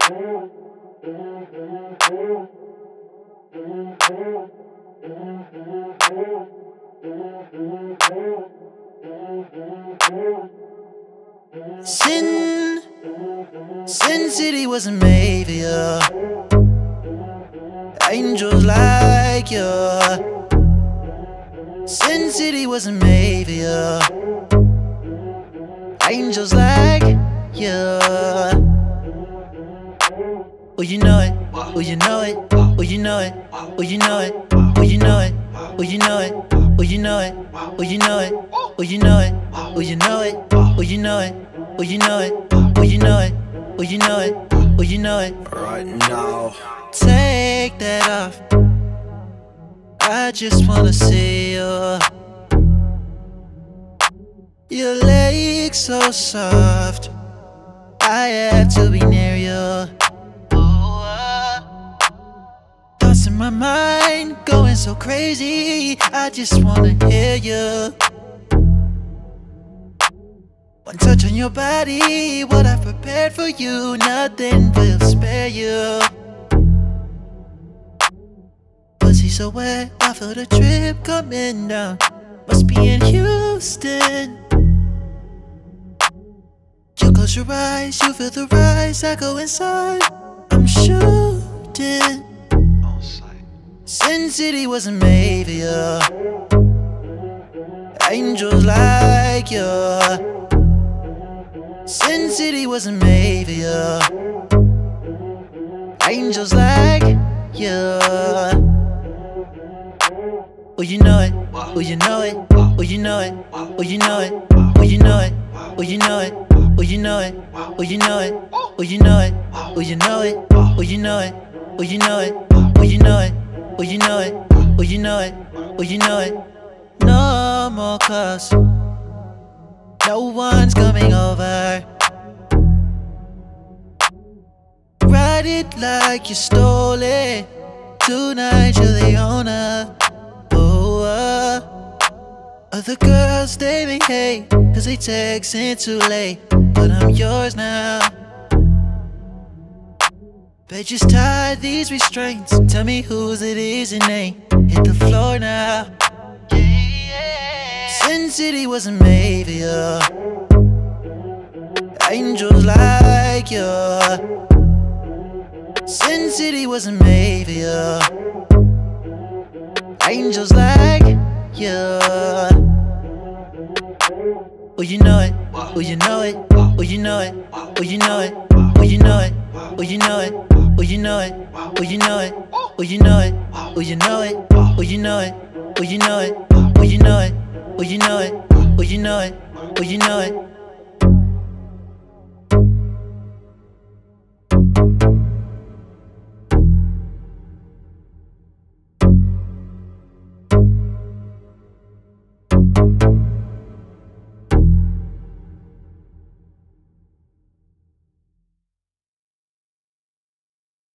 Sin City wasn't made for you. Angels like you. Sin City wasn't made for you. Angels like you. Oh, you know it. Oh, you know it. Oh, you know it. Oh, you know it. Oh, you know it. Oh, you know it. Oh, you know it. Oh, you know it. Oh, you know it. Oh, you know it. Oh, you know it. Oh, you know it. Oh, you know it. Oh, you know it. Oh, you know it. Right now. Take that off. I just wanna see you. Your legs so soft. I have to be near you. Thoughts in my mind going so crazy. I just wanna hear you. One touch on your body, what I've prepared for you, nothing will spare you. Pussy so wet, I feel the drip coming down. Must be in Houston. You close your eyes, you feel the rise, I go inside. I'm shooting. Sin City wasn't made for you. Angels like you. Sin City wasn't made for you. Angels like you. Oh, you know it. Oh, you know it. Oh, you know it. Oh, you know it. Oh, you know it. Oh, you know it. Oh, you know it. Oh, you know it. Oh, you know it. Oh, you know it. Oh, you know it. Oh, you know it. Oh, you know it. Oh, you know it. Oh, you know it. Oh, you know it. No more calls. No one's coming over. Ride it like you stole it. Tonight you're the owner. Oh, other girls they may hate, cause they texting too late. But I'm yours now. Bet just tie these restraints. Tell me whose it is and ain't. Hit the floor now. Sin City wasn't made for you. Angels like you. Sin City wasn't made for you. Angels like you. Oh, you know it. Oh, you know it. Oh, you know it. Oh, you know it. Oh, you know it. Oh, you know it. Oh, you know it. Oh, you know it. Oh, you know it. Oh, you know it. Oh, you know it. Oh, you know it. Oh, you know it. Oh, you know it. Oh, you know it. Oh, you know it.